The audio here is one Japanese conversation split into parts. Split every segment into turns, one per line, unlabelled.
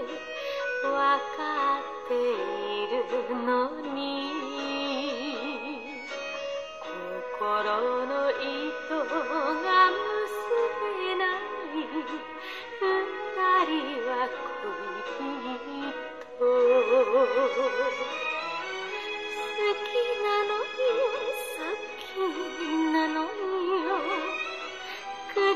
わかっているのに心の糸が結べない二人は恋人好きなのよ好きなのよ口づけを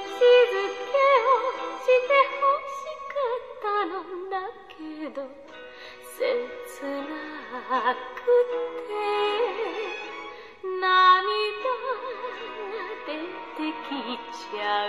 してほしかったのだけど切なくて涙が出てきちゃう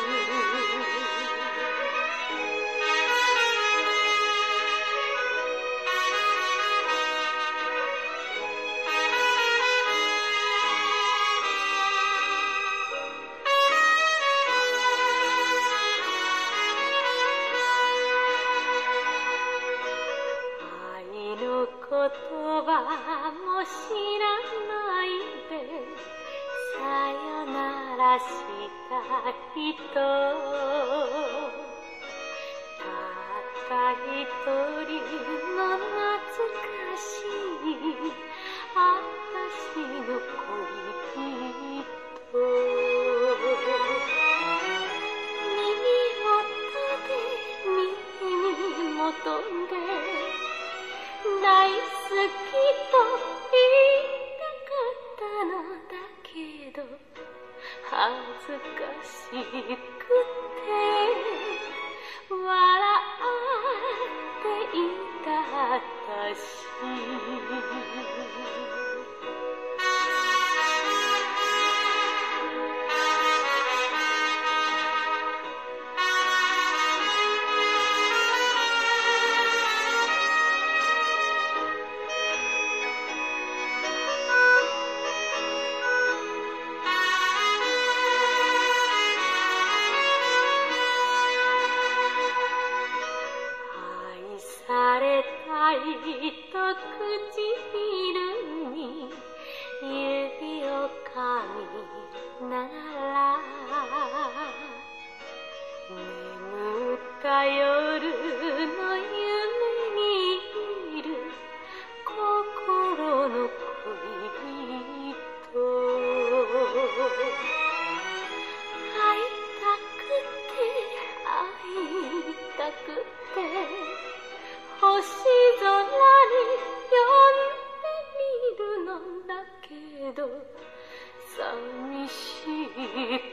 言葉も知らないでさよならした人たった一人の懐かしい私の恋人耳元で大好きと言いたかったのだけど恥ずかしくて笑っていた私されたいと唇に指を噛みながら眠った夜の夢にいる心の恋人会いたくて星空に呼んでみるのだけど寂しく